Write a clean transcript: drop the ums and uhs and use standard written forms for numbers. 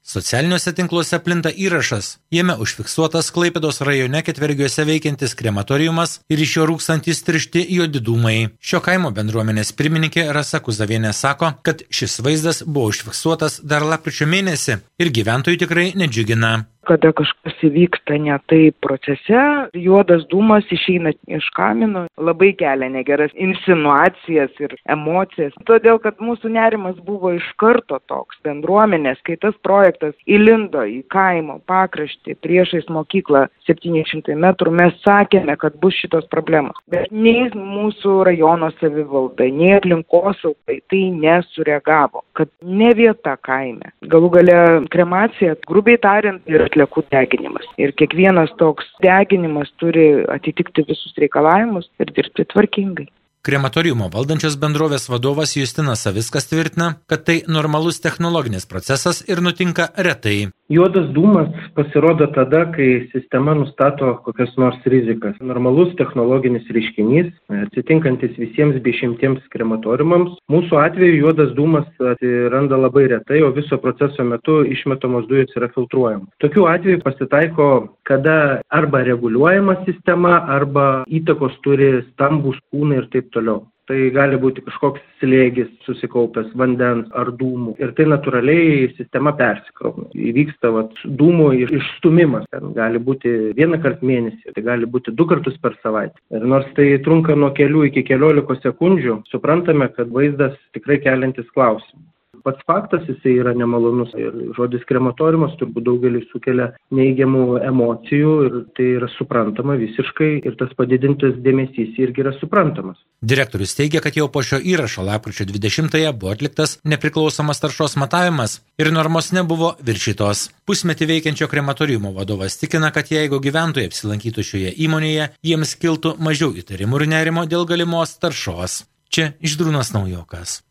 Socialiniuose tinkluose plinta įrašas. Jame užfiksuotas Klaipėdos rajone Ketvergiuose veikiantis krematoriumas ir iš jo rūkstantys tiršti juodi dūmai. Šio kaimo bendruomenės pirmininkė Rasa Kuzavienė sako, kad šis vaizdas buvo užfiksuotas dar lapkričio mėnesį ir gyventojų tikrai nedžiugina. Kada kažkas įvyksta ne taip procese, juodas dūmas išeina iš kamino, labai kelia negeras insinuacijas ir emocijas. Todėl, kad mūsų nerimas buvo iš karto toks bendruomenės, kai tas projektas įlindo į kaimo pakraštį priešais mokyklą 700 metrų, mes sakėme, kad bus šitos problemos. Bet nei mūsų rajono savivalda, nei aplinkosaugai tai nesureagavo, kad ne vieta kaime. Galų gale kremacija, grubiai tariant, ir atliekų deginimas. Ir kiekvienas toks deginimas turi atitikti visus reikalavimus ir dirbti tvarkingai. Krematoriumo valdančios bendrovės vadovas Justinas Savickas tvirtina, kad tai normalus technologinis procesas ir nutinka retai. Juodas dūmas pasirodo tada, kai sistema nustato kokias nors rizikas. Normalus technologinis reiškinys, atsitinkantis visiems bei šimtiems krematoriumams. Mūsų atveju juodas dūmas atsiranda labai retai, o viso proceso metu išmetamos dujos yra filtruojamos. Tokių atvejų pasitaiko, kada arba reguliuojama sistema, arba įtakos turi stambūs kūnai ir taip toliau. Tai gali būti kažkoks slėgis susikaupęs vandens ar dūmų. Ir tai natūraliai sistema persikrauna. Įvyksta dūmų išstūmimas. Tai gali būti vieną kartą mėnesį, tai gali būti 2 kartus per savaitę. Ir nors tai trunka nuo kelių iki 15 sekundžių, suprantame, kad vaizdas tikrai keliantis klausimų. Pats faktas jisai yra nemalonus ir žodis krematoriumas turbūt daugelį sukelia neigiamų emocijų ir tai yra suprantama visiškai ir tas padidintas dėmesys irgi yra suprantamas. Direktorius teigia, kad jau po šio įrašo lapkričio 20-ąją buvo atliktas nepriklausomas taršos matavimas ir normos nebuvo viršytos. Pusmetį veikiančio krematoriumo vadovas tikina, kad jeigu gyventojai apsilankytų šioje įmonėje, jiems kiltų mažiau įtarimų ir nerimo dėl galimos taršos. Čia Žydrūnas Naujokas.